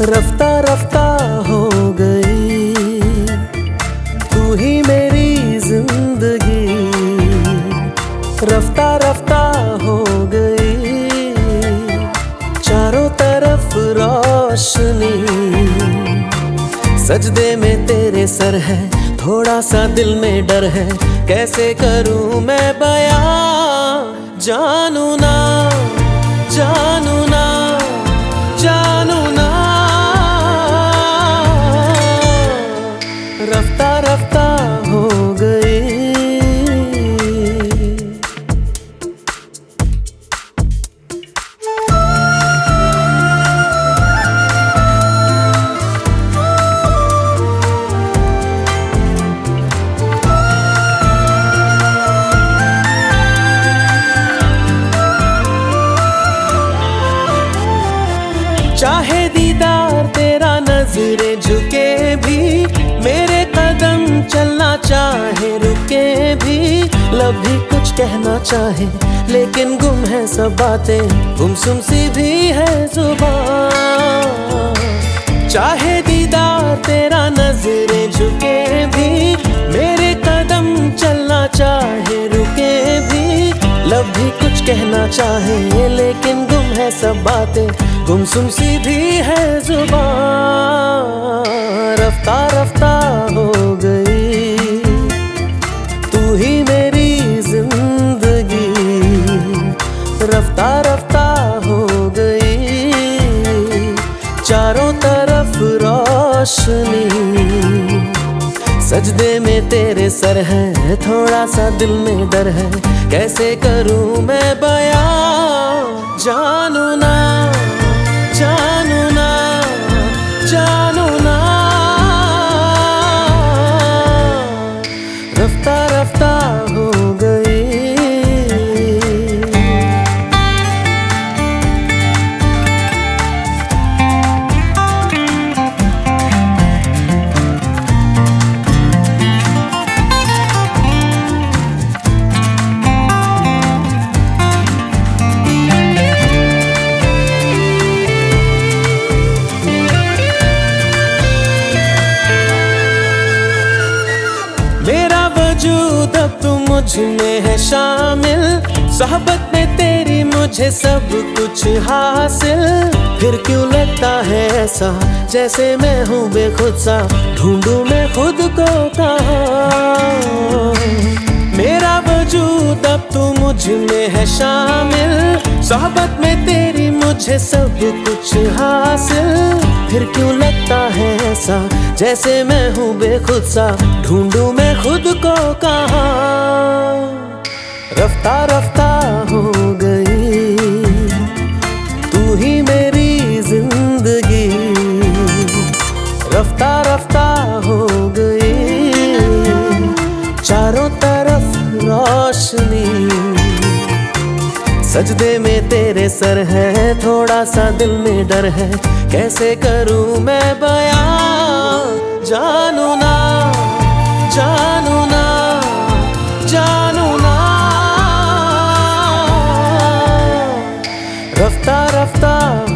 रफ्ता रफ्ता हो गई तू ही मेरी जिंदगी, रफ्ता रफ्ता हो गई चारों तरफ रोशनी। सजदे में तेरे सर है, थोड़ा सा दिल में डर है, कैसे करूं मैं बयां। जानू ना जानू ना जानू ना, रफ्ता रफ्ता हो गई। चाहे दीदार तेरा नजरें झुके भी, मेरे कदम चलना चाहे रुके भी, लब भी कुछ कहना चाहे लेकिन गुम है सब बातें, गुमसुम सी भी है जुबान। चाहे दीदार तेरा नजरें झुके भी, मेरे कदम चलना चाहे रुके भी, लब भी कुछ कहना चाहे लेकिन गुम है सब बातें, गुमसुम सी भी है जुबान। रफ्ता रफ्ता हो गई तू ही मेरी जिंदगी, रफ्ता रफ्ता हो गई चारों तरफ रोशनी। सजदे में तेरे सर है, थोड़ा सा दिल में डर है, कैसे करूं मैं बयां। जानू ना जानू ना जानू ना, रफ्ता रफ्ता हो गई। अब तू मुझ में है शामिल, सोहबत में तेरी मुझे सब कुछ हासिल। फिर क्यों लगता है ऐसा जैसे मैं हूँ बेखुद सा, ढूंढूं मैं खुद को कहाँ। मेरा वजूद अब तू मुझ में है शामिल, सोहबत में तेरी मुझे सब कुछ हासिल। फिर क्यों लगता है ऐसा जैसे मैं हूँ बेखुद सा, ढूंढूं मैं खुद को कहाँ। रफ्ता रफ्ता हो गई तू ही मेरी जिंदगी, रफ्ता रफ्ता हो गई चारों तरफ रोशनी। सजदे में तेरे सर है, थोड़ा सा दिल में डर है, कैसे करूं मैं बयां। जानू ना जानू ना जानू ना, रफ्ता रफ्ता